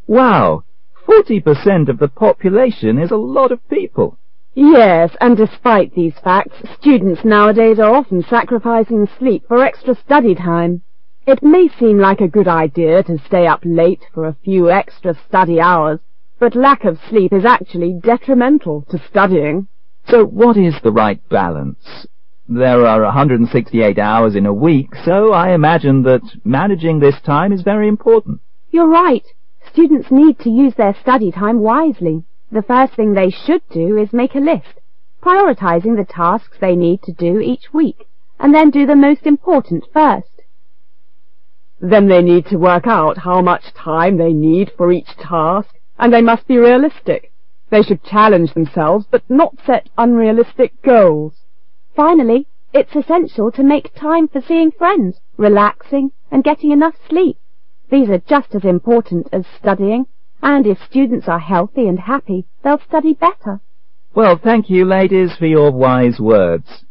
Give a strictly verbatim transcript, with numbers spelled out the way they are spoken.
Wow! Forty percent of the population is a lot of people. Yes, and despite these facts, students nowadays are often sacrificing sleep for extra study time. It may seem like a good idea to stay up late for a few extra study hours, but lack of sleep is actually detrimental to studying. So what is the right balance? There are one hundred sixty-eight hours in a week, so I imagine that managing this time is very important. You're right. Students need to use their study time wisely. The first thing they should do is make a list, prioritizing the tasks they need to do each week, and then do the most important first. Then they need to work out how much time they need for each task, and they must be realistic. They should challenge themselves, but not set unrealistic goals. Finally, it's essential to make time for seeing friends, relaxing, and getting enough sleep. These are just as important as studying, and if students are healthy and happy, they'll study better. Well, thank you, ladies, for your wise words.